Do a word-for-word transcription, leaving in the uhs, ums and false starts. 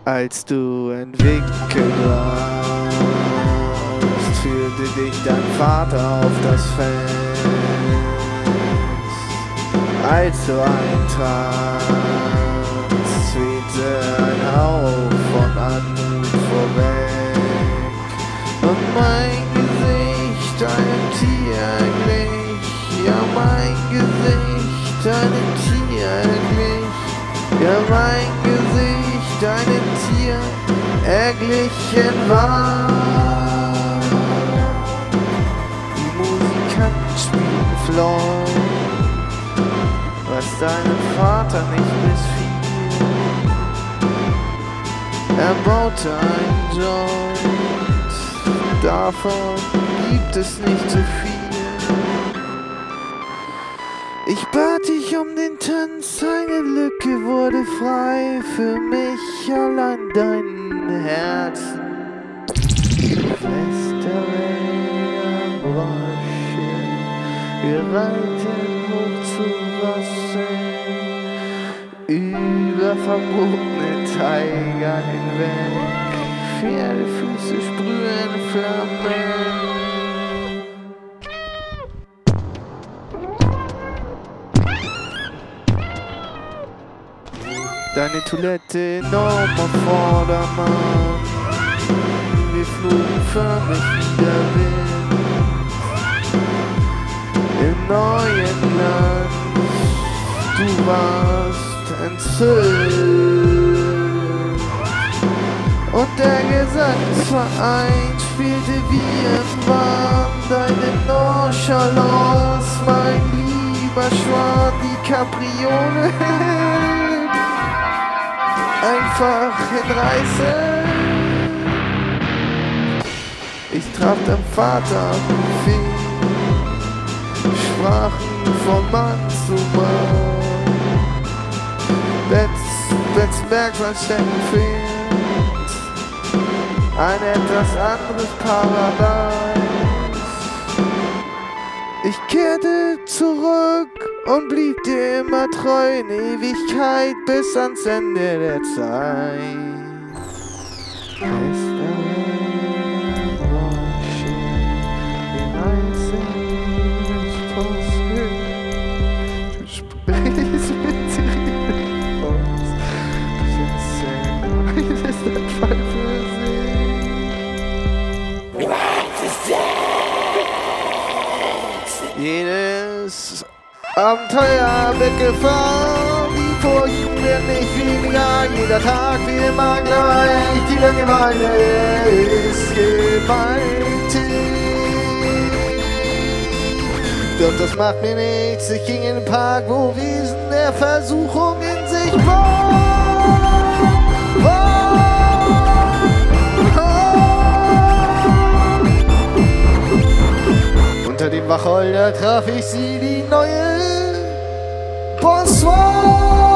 Als du entwickelt warst, führte dich dein Vater auf das Fest. Als du eintratst, wehte ein Hauch von Anmut vorweg. Und mein Gesicht einem Tier glich, ja mein Gesicht einem Tier glich, ja mein Gesicht einem Tier erglichen war. Die Musikanten spielen Floyd, was deinem Vater nicht missfiel. Er baute ein Joint, davon gibt es nicht zu viel. Ich bat dich um den Tanz, eine Lücke wurde frei für mich, allein dein Herzen. Westerwälder-Brosche, wir reiten hoch zu Wasser, über verbotene Taiga hinweg, Pferdefüße sprühen Flammen. Deine Toilette enormer Vordermann, wir flogen förmlich wieder Wind im neuen Land. Du warst entzückt und der Gesangsverein spielte wie im Bahn. Deine Nonchalance, mein lieber Schwan, die Kapriole einfach hinreißen. Ich traf dein Vater am Buffet, sprachen von Mann zu Mann. Let's, let's merkt man Steckenpferd, ein etwas anderes Paradies. Ich kehrte zurück und blieb dir immer treu in Ewigkeit bis ans Ende der Zeit. Westerwälder-Brosche, wir reisen ins Posthöhe. Du sprichst mit Sirenen aus, du sitzt in ist ein Fall für sie. Jedes Abenteuer wird gefahren, die Furchen werden nicht weniger, jeder Tag wie immer gleich, die Langeweile ist gewaltig. Doch das macht mir nichts, ich ging in den Park, wo Wesen der Versuchung in sich wohnen. Unter dem Wacholder traf ich sie, die neue Bonsoir.